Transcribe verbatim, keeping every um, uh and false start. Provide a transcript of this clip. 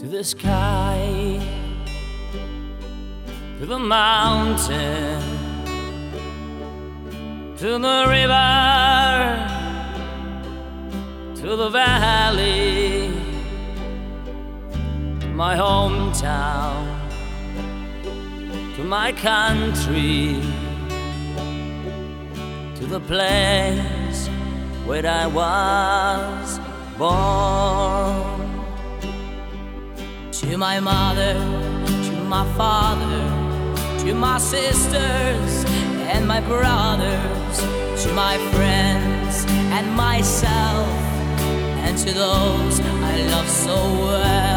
to the sky, to the mountain, to the river, to the valley, to my hometown, to my country, to the place where I was born. To my mother, to my father, to my sisters and my brothers, to my friends and myself, and to those I love so well.